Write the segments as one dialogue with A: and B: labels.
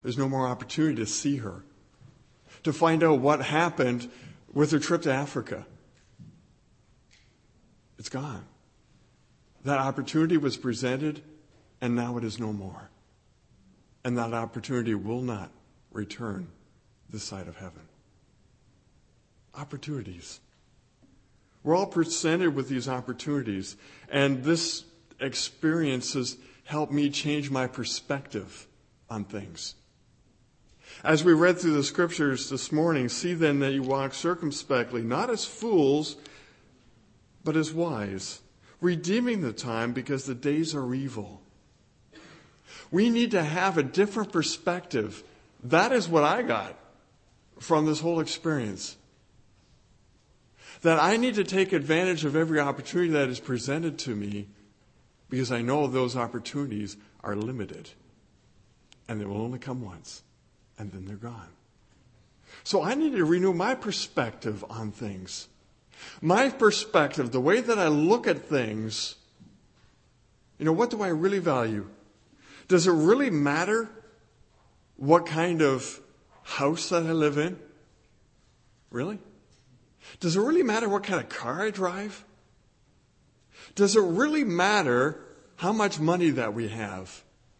A: There's no more opportunity to see her, to find out what happened with her trip to Africa. It's gone. That opportunity was presented, and now it is no more. And that opportunity will not return this side of heaven. Opportunities. We're all presented with these opportunities, and this experience has helped me change my perspective on things. As we read through the scriptures this morning, see then that you walk circumspectly, not as fools, but as wise, redeeming the time because the days are evil. We need to have a different perspective. That is what I got from this whole experience. That I need to take advantage of every opportunity that is presented to me because I know those opportunities are limited. And they will only come once. And then they're gone. So I need to renew my perspective on things. My perspective, the way that I look at things. What do I really value? Does it really matter what kind of house that I live in? Really? Does it really matter what kind of car I drive? Does it really matter how much money that we have?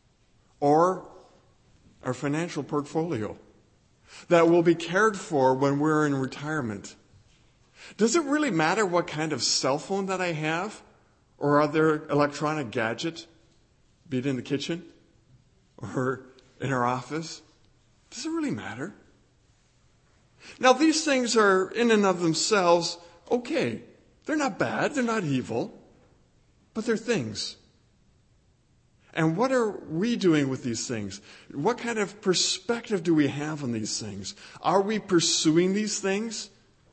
A: Or our financial portfolio that will be cared for when we're in retirement? Does it really matter what kind of cell phone that I have or other electronic gadget, be it in the kitchen or in our office? Does it really matter? Now, these things are in and of themselves okay. They're not bad. They're not evil. But they're things. And what are we doing with these things? What kind of perspective do we have on these things? Are we pursuing these things?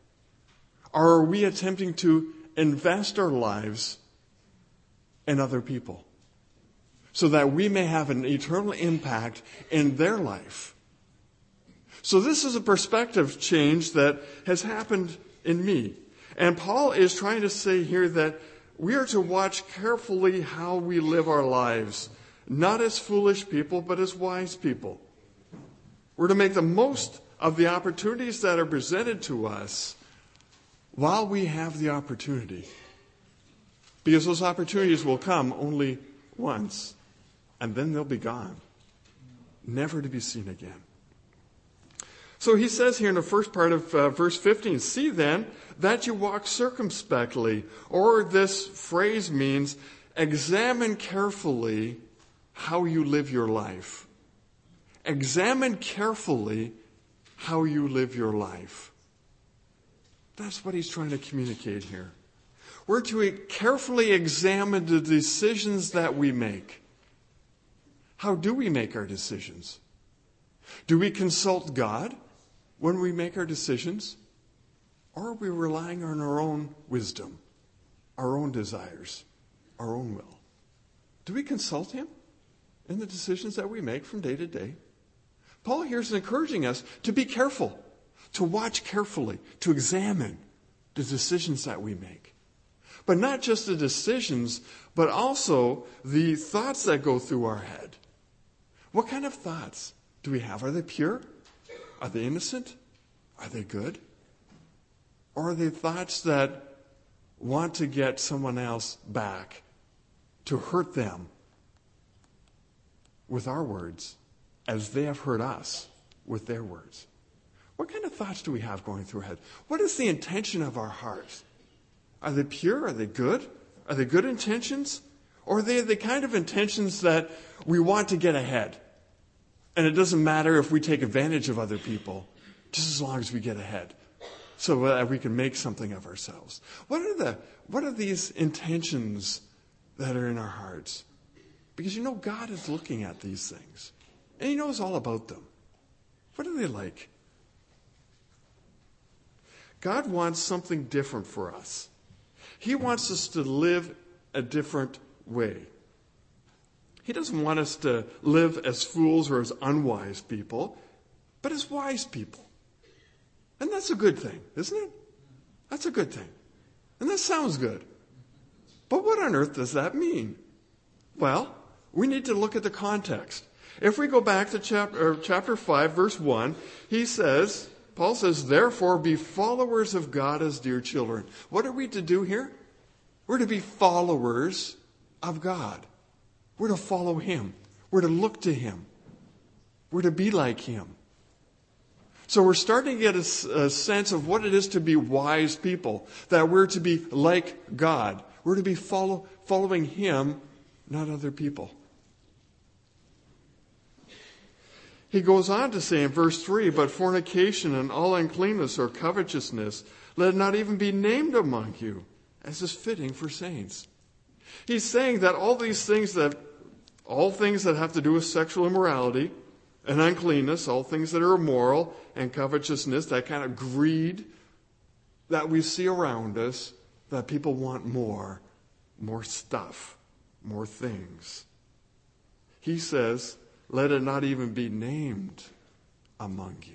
A: Or are we attempting to invest our lives in other people so that we may have an eternal impact in their life? So this is a perspective change that has happened in me. And Paul is trying to say here that we are to watch carefully how we live our lives, not as foolish people, but as wise people. We're to make the most of the opportunities that are presented to us while we have the opportunity. Because those opportunities will come only once, and then they'll be gone, never to be seen again. So he says here in the first part of verse 15, see then that you walk circumspectly, or this phrase means examine carefully how you live your life. Examine carefully how you live your life. That's what he's trying to communicate here. We're to carefully examine the decisions that we make. How do we make our decisions? Do we consult God when we make our decisions? Or are we relying on our own wisdom, our own desires, our own will? Do we consult Him in the decisions that we make from day to day? Paul here is encouraging us to be careful, to watch carefully, to examine the decisions that we make. But not just the decisions, but also the thoughts that go through our head. What kind of thoughts do we have? Are they pure? Are they innocent? Are they good? Or are they thoughts that want to get someone else back, to hurt them with our words as they have hurt us with their words? What kind of thoughts do we have going through our head? What is the intention of our hearts? Are they pure? Are they good? Are they good intentions? Or are they the kind of intentions that we want to get ahead? And it doesn't matter if we take advantage of other people, just as long as we get ahead, so that we can make something of ourselves. What are these intentions that are in our hearts? Because God is looking at these things, and He knows all about them. What are they like? God wants something different for us. He wants us to live a different way. He doesn't want us to live as fools or as unwise people, but as wise people. And that's a good thing, isn't it? That's a good thing. And that sounds good. But what on earth does that mean? Well, we need to look at the context. If we go back to chapter 5, verse 1, Paul says, therefore be followers of God as dear children. What are we to do here? We're to be followers of God. We're to follow him. We're to look to him. We're to be like him. So we're starting to get a sense of what it is to be wise people, that we're to be like God. We're to be following him, not other people. He goes on to say in verse 3, but fornication and all uncleanness or covetousness, let it not even be named among you, as is fitting for saints. He's saying that all things that have to do with sexual immorality and uncleanness, all things that are immoral and covetousness, that kind of greed that we see around us, that people want more stuff, more things. He says, let it not even be named among you.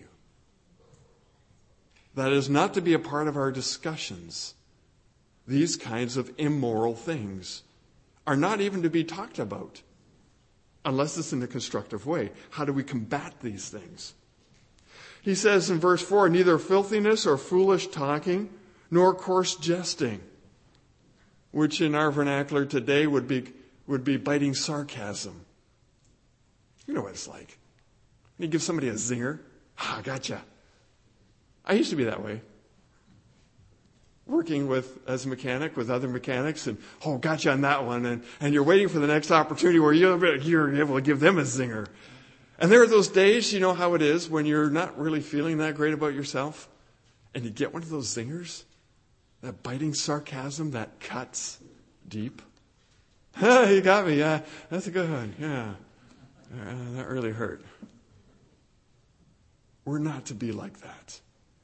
A: That is not to be a part of our discussions. These kinds of immoral things are not even to be talked about unless it's in a constructive way. How do we combat these things? He says in verse 4, neither filthiness or foolish talking, nor coarse jesting, which in our vernacular today would be biting sarcasm. You know what it's like. You give somebody a zinger. Ah, gotcha. I used to be that way. Working as a mechanic with other mechanics and, gotcha on that one. And you're waiting for the next opportunity where you're able to give them a zinger. And there are those days, you know how it is, when you're not really feeling that great about yourself. And you get one of those zingers. That biting sarcasm that cuts deep. You got me. Yeah, that's a good one. Yeah. That really hurt. We're not to be like that.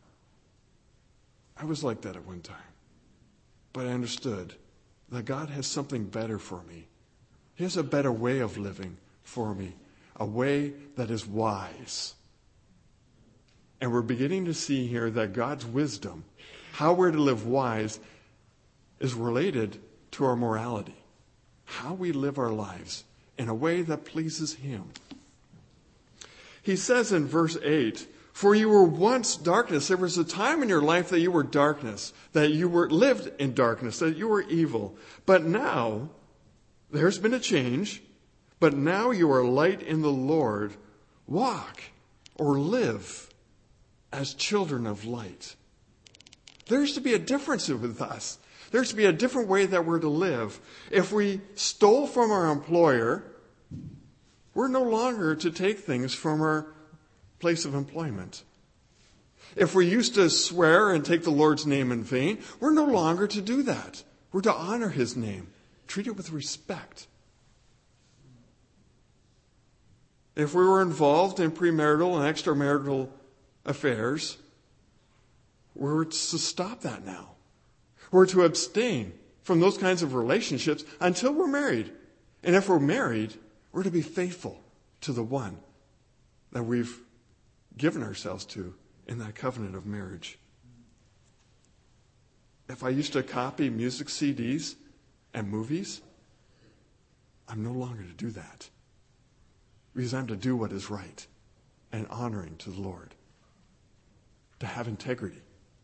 A: I was like that at one time. But I understood that God has something better for me. He has a better way of living for me. A way that is wise. And we're beginning to see here that God's wisdom, how we're to live wise, is related to our morality. How we live our lives in a way that pleases him. He says in verse 8, for you were once darkness. There was a time in your life that you were darkness, that you lived in darkness, that you were evil. But now, there's been a change, but now you are light in the Lord. Walk or live as children of light. There's to be a difference with us. There's to be a different way that we're to live. If we stole from our employer, we're no longer to take things from our place of employment. If we used to swear and take the Lord's name in vain, we're no longer to do that. We're to honor his name. Treat it with respect. If we were involved in premarital and extramarital affairs, we're to stop that now. We're to abstain from those kinds of relationships until we're married. And if we're married, we're to be faithful to the one that we've given ourselves to in that covenant of marriage. If I used to copy music CDs and movies, I'm no longer to do that. Because I'm to do what is right and honoring to the Lord. To have integrity.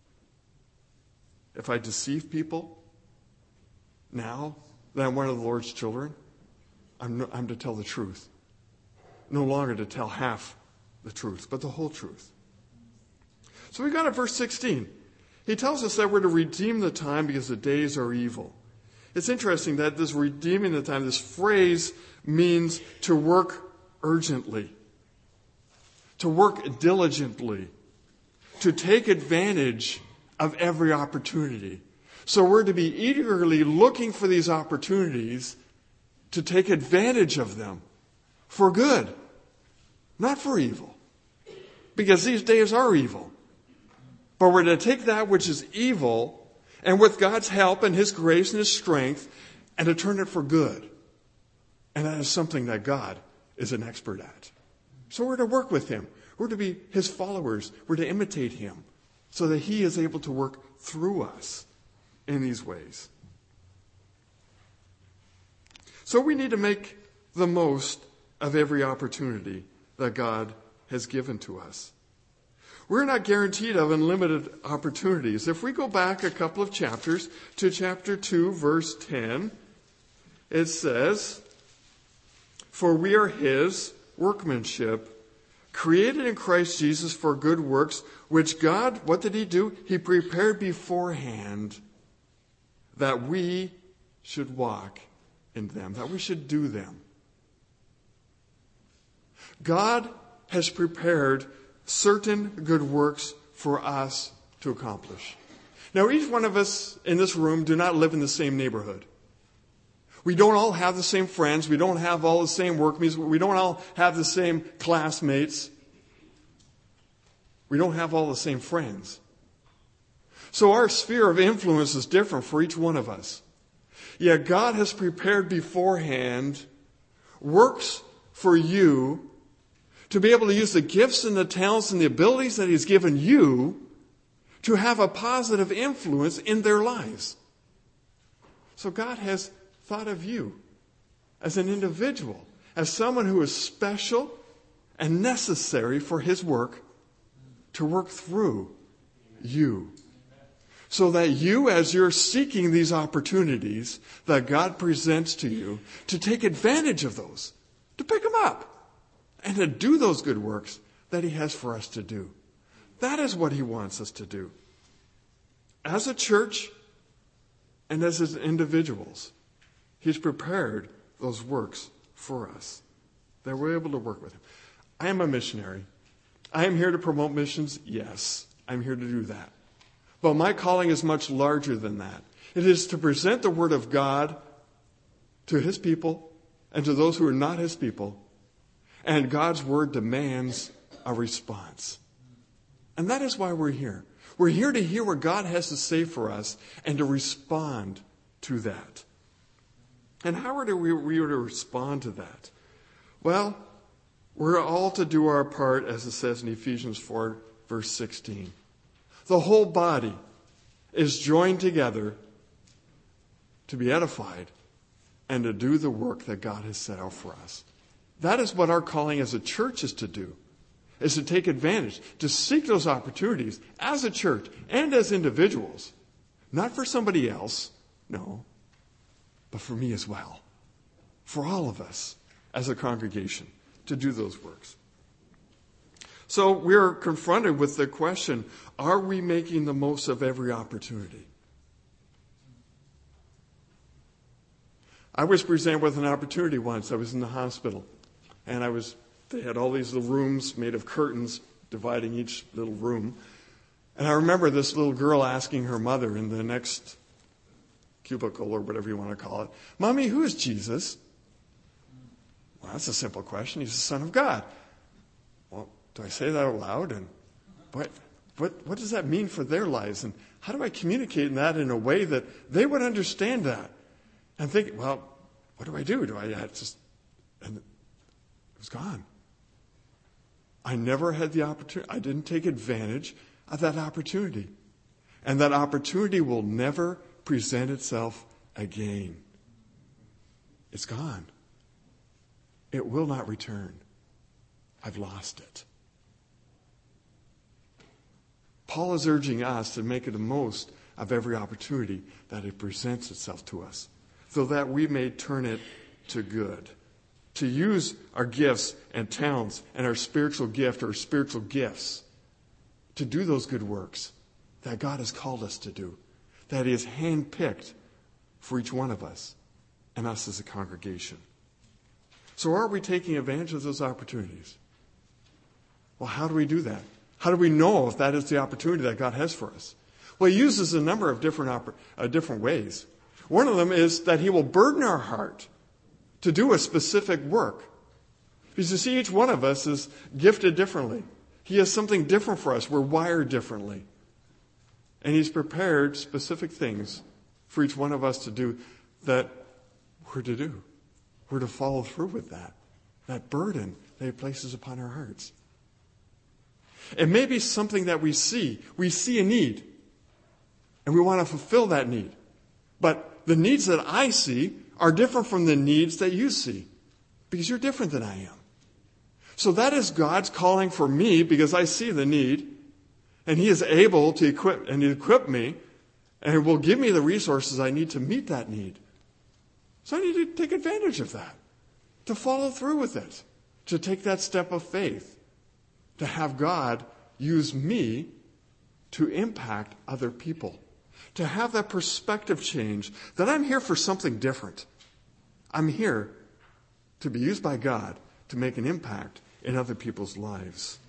A: If I deceive people, now that I'm one of the Lord's children, I'm to tell the truth. No longer to tell half the truth, but the whole truth. So we got to verse 16. He tells us that we're to redeem the time because the days are evil. It's interesting that this redeeming the time, this phrase means to work urgently, to work diligently, to take advantage of every opportunity. So we're to be eagerly looking for these opportunities to take advantage of them for good, not for evil. Because these days are evil. But we're to take that which is evil and with God's help and his grace and his strength and to turn it for good. And that is something that God is an expert at. So we're to work with him. We're to be his followers. We're to imitate him so that he is able to work through us in these ways. So we need to make the most of every opportunity that God has given to us. We're not guaranteed of unlimited opportunities. If we go back a couple of chapters to chapter 2, verse 10, it says, "For we are his workmanship, created in Christ Jesus for good works, which God," what did he do? He prepared beforehand that we should walk in them, that we should do them. God has prepared certain good works for us to accomplish. Now, each one of us in this room do not live in the same neighborhood. We don't all have the same friends. We don't have all the same workmates. We don't all have the same classmates. We don't have all the same friends. So our sphere of influence is different for each one of us. Yet God has prepared beforehand works for you to be able to use the gifts and the talents and the abilities that he's given you to have a positive influence in their lives. So God has thought of you as an individual, as someone who is special and necessary for his work to work through you. So that you, as you're seeking these opportunities that God presents to you, to take advantage of those, to pick them up, and to do those good works that he has for us to do. That is what he wants us to do. As a church and as individuals, he's prepared those works for us, that we're able to work with him. I am a missionary. I am here to promote missions. Yes, I'm here to do that. But my calling is much larger than that. It is to present the Word of God to his people and to those who are not his people. And God's Word demands a response. And that is why we're here. We're here to hear what God has to say for us and to respond to that. And how are we to respond to that? Well, we're all to do our part, as it says in Ephesians 4, verse 16. The whole body is joined together to be edified and to do the work that God has set out for us. That is what our calling as a church is to do, is to take advantage, to seek those opportunities as a church and as individuals. Not for somebody else, no, but for me as well. For all of us as a congregation to do those works. So we're confronted with the question, are we making the most of every opportunity? I was presented with an opportunity once. I was in the hospital, and they had all these little rooms made of curtains dividing each little room. And I remember this little girl asking her mother in the next cubicle, or whatever you want to call it, "Mommy, who is Jesus?" Well, that's a simple question. He's the Son of God. Well, do I say that out loud? And what does that mean for their lives? And how do I communicate that in a way that they would understand that? And think, well, what do I do? And it was gone. I never had the opportunity. I didn't take advantage of that opportunity. And that opportunity will never present itself again. It's gone. It will not return. I've lost it. Paul is urging us to make the most of every opportunity that it presents itself to us, so that we may turn it to good. To use our gifts and talents and our spiritual gift or spiritual gifts to do those good works that God has called us to do, that He has handpicked for each one of us and us as a congregation. So are we taking advantage of those opportunities? Well, how do we do that? How do we know if that is the opportunity that God has for us? Well, He uses a number of different ways. One of them is that He will burden our heart to do a specific work. Because you see, each one of us is gifted differently. He has something different for us. We're wired differently. And He's prepared specific things for each one of us to do that we're to do. We're to follow through with that burden that He places upon our hearts. It may be something that we see. We see a need, and we want to fulfill that need. But the needs that I see are different from the needs that you see. because you're different than I am. So that is God's calling for me because I see the need, and He is able to equip me, and will give me the resources I need to meet that need. So I need to take advantage of that, to follow through with it, to take that step of faith, to have God use me to impact other people, to have that perspective change, that I'm here for something different. I'm here to be used by God to make an impact in other people's lives.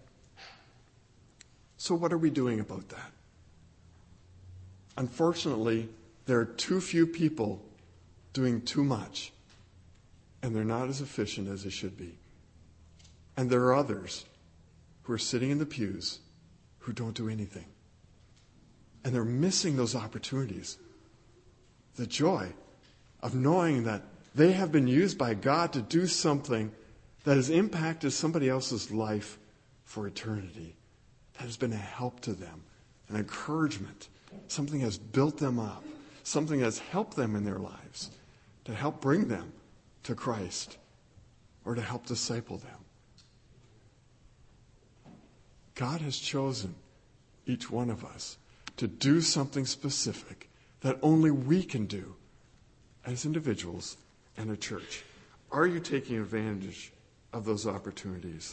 A: So what are we doing about that? Unfortunately, there are too few people doing too much, and they're not as efficient as they should be. And there are others who are sitting in the pews who don't do anything. And they're missing those opportunities. The joy of knowing that they have been used by God to do something that has impacted somebody else's life for eternity. That has been a help to them, an encouragement. Something has built them up. Something has helped them in their lives to help bring them to Christ or to help disciple them. God has chosen each one of us to do something specific that only we can do as individuals and a church. Are you taking advantage of those opportunities?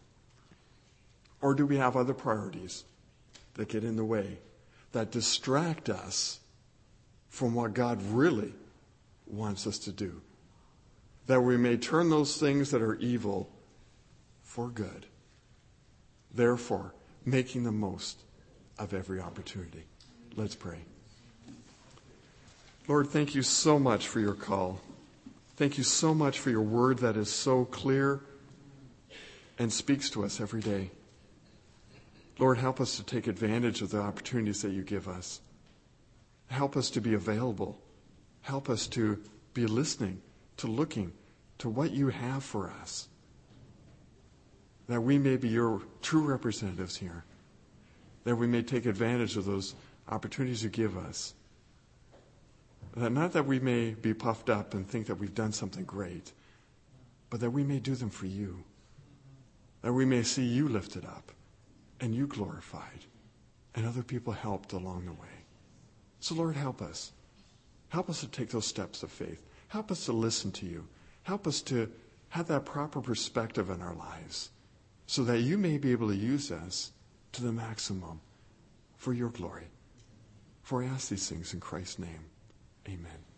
A: Or do we have other priorities that get in the way, that distract us from what God really wants us to do? That we may turn those things that are evil for good. Therefore, making the most of every opportunity. Let's pray. Lord, thank you so much for your call. Thank you so much for your word that is so clear and speaks to us every day. Lord, help us to take advantage of the opportunities that you give us. Help us to be available. Help us to be listening, to looking to what you have for us. That we may be your true representatives here. That we may take advantage of those opportunities you give us. That not that we may be puffed up and think that we've done something great, but that we may do them for you. That we may see you lifted up and you glorified and other people helped along the way. So Lord, help us. Help us to take those steps of faith. Help us to listen to you. Help us to have that proper perspective in our lives so that you may be able to use us to the maximum for your glory. For I ask these things in Christ's name. Amen.